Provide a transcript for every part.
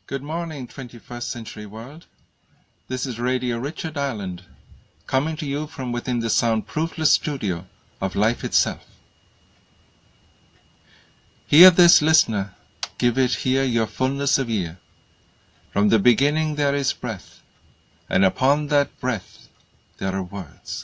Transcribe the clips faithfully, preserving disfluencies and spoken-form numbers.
Good morning, twenty-first century world. This is Radio Richard Island, coming to you from within the soundproofless studio of life itself. Hear this, listener, give it here your fullness of ear. From the beginning there is breath, and upon that breath there are words.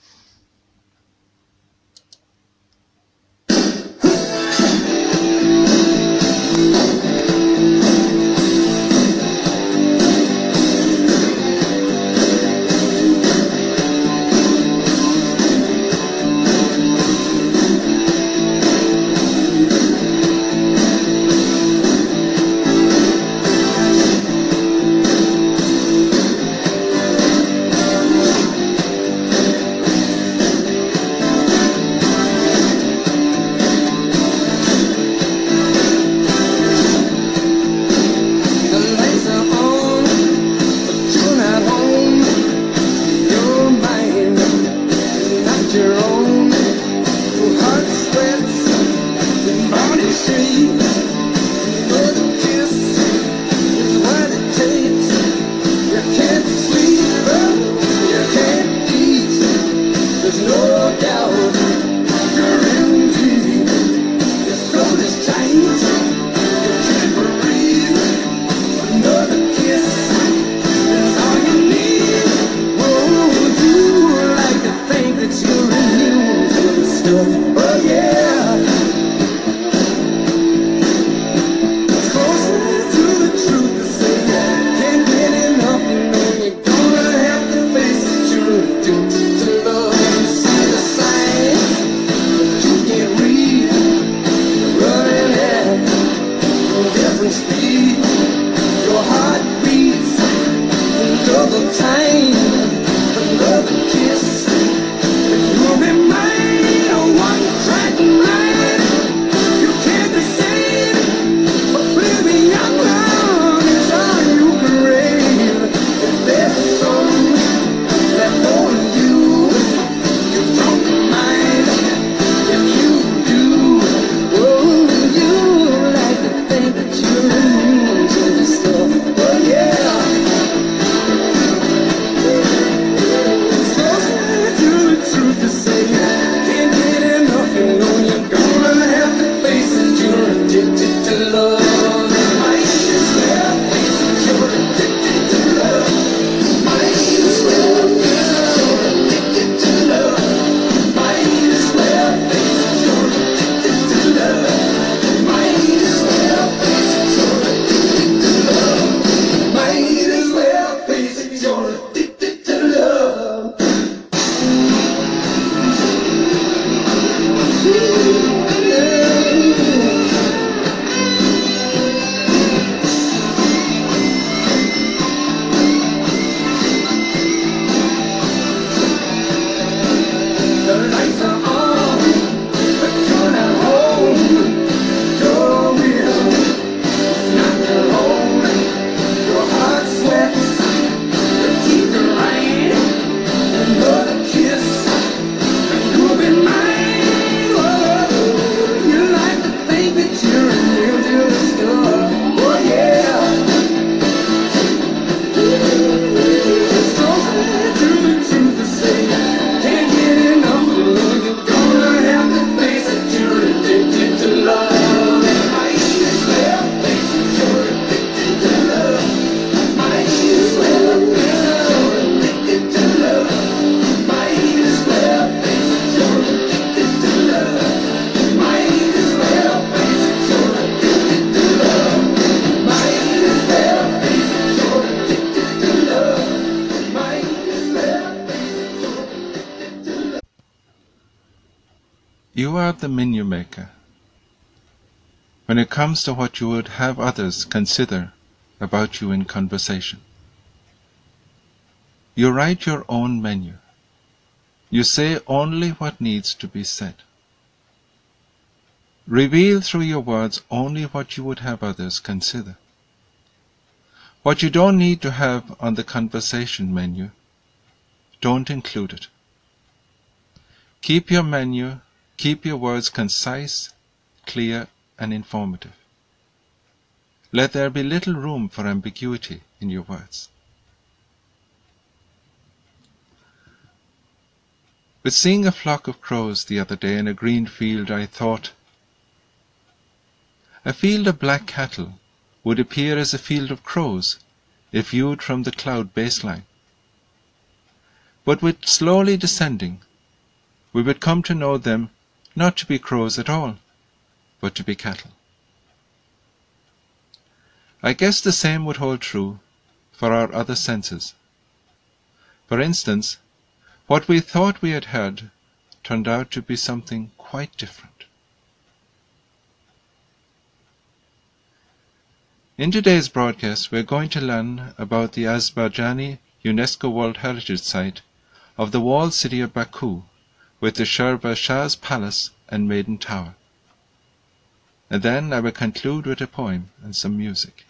You are the menu maker. When it comes to what you would have others consider about you in conversation, you write your own menu. You say only what needs to be said. Reveal through your words only what you would have others consider. What you don't need to have on the conversation menu, don't include it. Keep your menu, keep your words concise, clear, and informative. Let there be little room for ambiguity in your words. With seeing a flock of crows the other day in a green field, I thought, a field of black cattle would appear as a field of crows if viewed from the cloud baseline. But with slowly descending, we would come to know them not to be crows at all, but to be cattle. I guess the same would hold true for our other senses. For instance, what we thought we had heard turned out to be something quite different. In today's broadcast, we're going to learn about the Azerbaijani UNESCO World Heritage Site of the walled city of Baku with the Shahbazshah's Palace and Maiden Tower. And then I will conclude with a poem and some music.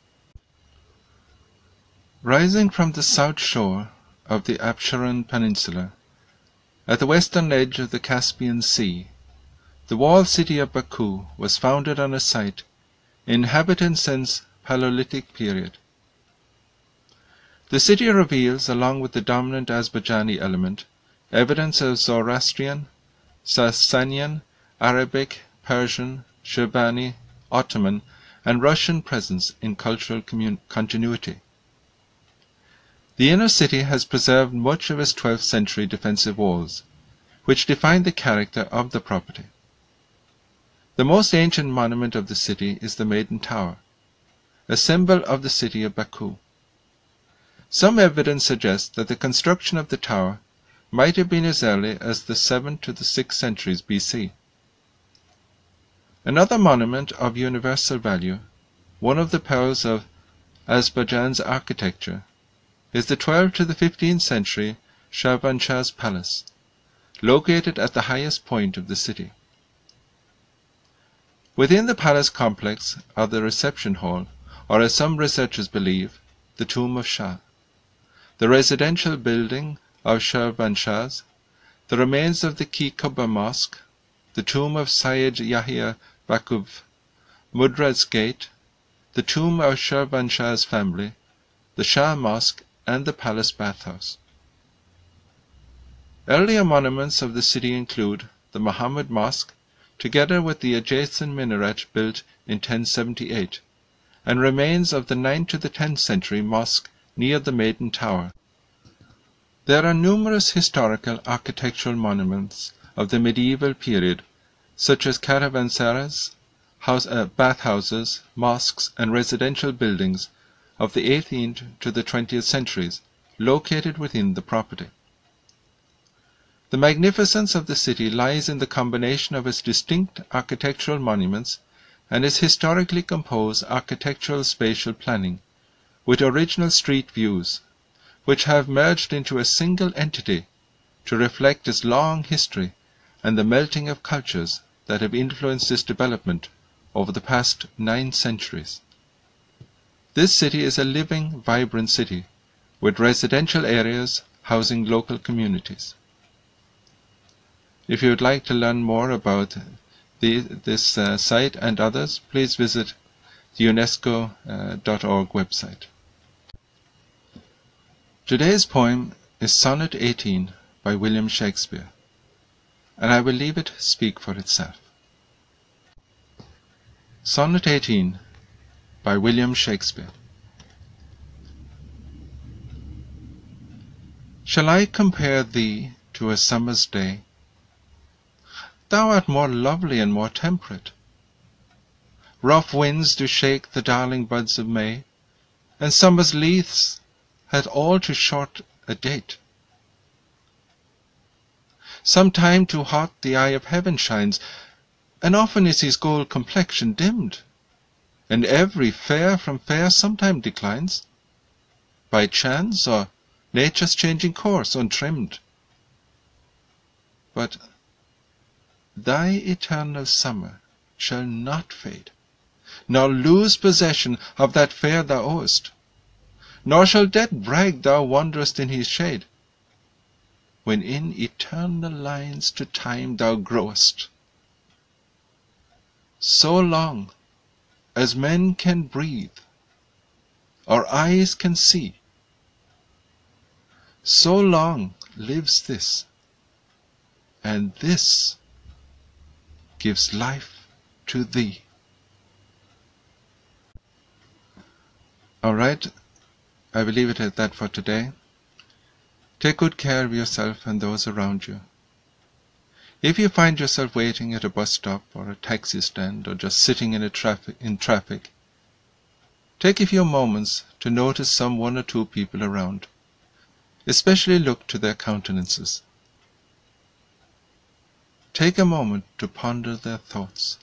Rising from the south shore of the Absheron Peninsula, at the western edge of the Caspian Sea, the walled city of Baku was founded on a site inhabited since Paleolithic period. The city reveals, along with the dominant Azerbaijani element, evidence of Zoroastrian, Sasanian, Arabic, Persian, Shirvani, Ottoman, and Russian presence in cultural continuity. The inner city has preserved much of its twelfth century defensive walls, which define the character of the property. The most ancient monument of the city is the Maiden Tower, a symbol of the city of Baku. Some evidence suggests that the construction of the tower might have been as early as the seventh to the sixth centuries B C. Another monument of universal value, one of the pearls of Azerbaijan's architecture, is the twelfth to the fifteenth century Shahbazshah's Palace, located at the highest point of the city. Within the palace complex are the reception hall, or as some researchers believe, the tomb of Shah, the residential building of Shahbazshahs, the remains of the Ki-Kubba Mosque, the tomb of Sayyid Yahya Bakov, Mudrad's Gate, the tomb of Shahbazshah's family, the Shah Mosque, and the palace bathhouse. Earlier monuments of the city include the Muhammad Mosque, together with the adjacent minaret built in ten seventy-eight, and remains of the ninth to the tenth century mosque near the Maiden Tower. There are numerous historical architectural monuments of the medieval period, such as caravanserais, house, uh, bathhouses, mosques, and residential buildings of the eighteenth to the twentieth centuries, located within the property. The magnificence of the city lies in the combination of its distinct architectural monuments and its historically composed architectural spatial planning, with original street views, which have merged into a single entity to reflect its long history and the melting of cultures that have influenced its development over the past nine centuries. This city is a living, vibrant city, with residential areas housing local communities. If you would like to learn more about the, this uh, site and others, please visit the UNESCO dot org website. Today's poem is Sonnet eighteen by William Shakespeare, and I will leave it speak for itself. Sonnet eighteen by William Shakespeare. Shall I compare thee to a summer's day? Thou art more lovely and more temperate. Rough winds do shake the darling buds of May, and summer's leaves hath all too short a date. Sometime too hot the eye of heaven shines, and often is his gold complexion dimmed, and every fair from fair sometime declines, by chance or nature's changing course untrimmed. But thy eternal summer shall not fade, nor lose possession of that fair thou owest, nor shall death brag thou wanderest in his shade, when in eternal lines to time thou growest. So long, as men can breathe, or eyes can see, so long lives this, and this gives life to thee. All right, I will leave it at that for today. Take good care of yourself and those around you. If you find yourself waiting at a bus stop or a taxi stand or just sitting in, a traffic, in traffic, take a few moments to notice some one or two people around. Especially look to their countenances. Take a moment to ponder their thoughts.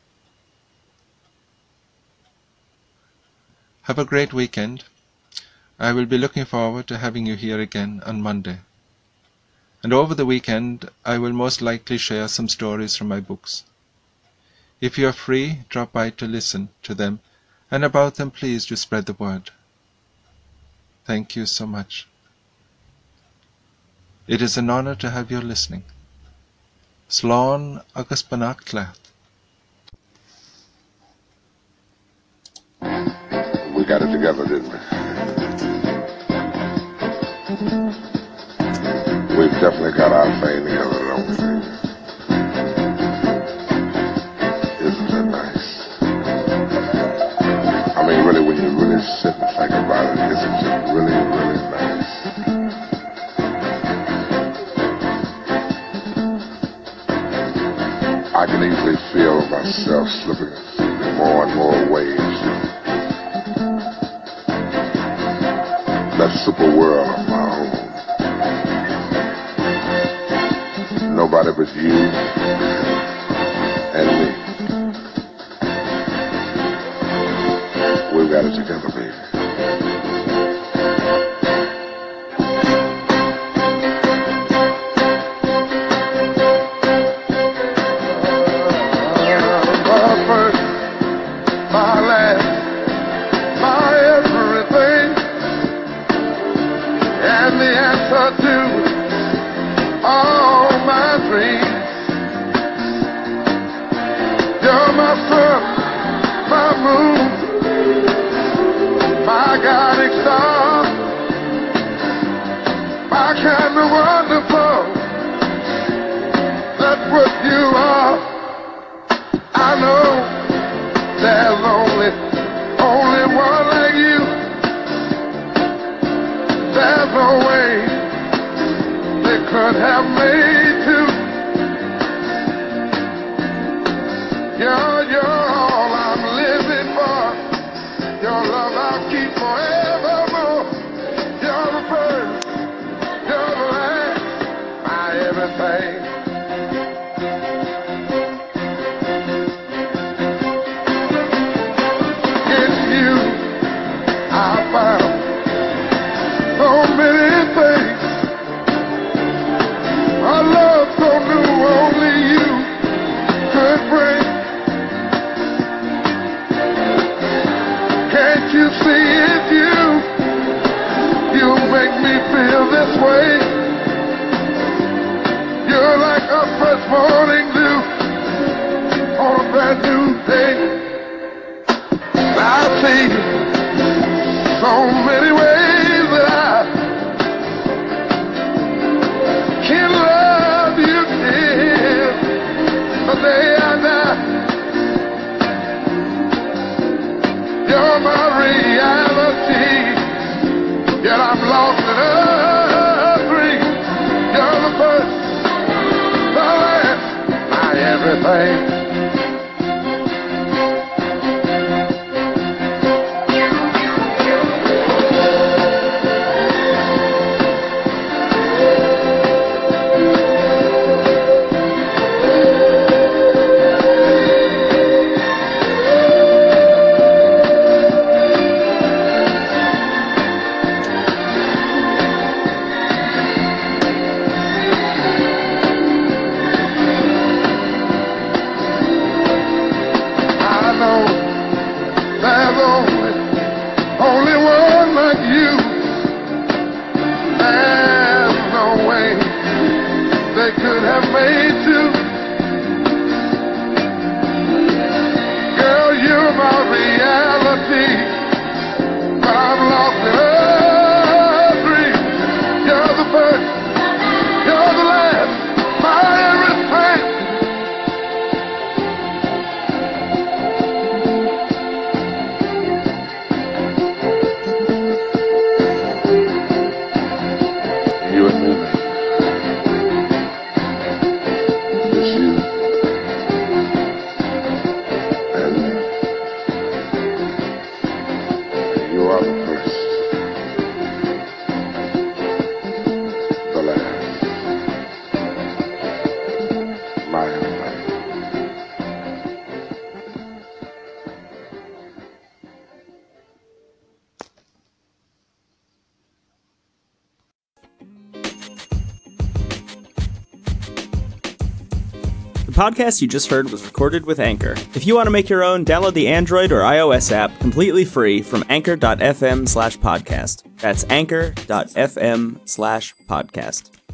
Have a great weekend. I will be looking forward to having you here again on Monday. And over the weekend, I will most likely share some stories from my books. If you are free, drop by to listen to them, and about them please do spread the word. Thank you so much. It is an honor to have your listening. Slán agus Banach Clath. We got it together, didn't we? We've definitely got our thing together, don't we? Isn't that nice? I mean, really, when you really sit and think about it, isn't it really, really nice? I can easily feel myself slipping in more and more waves. That super world of my own. Nobody but you and me. We've got it together, baby. Girl, you're my reality. you are the first, the last, my life. The podcast you just heard was recorded with Anchor. If you want to make your own, download the Android or iOS app completely free from anchor.fm slash podcast. That's anchor.fm slash podcast.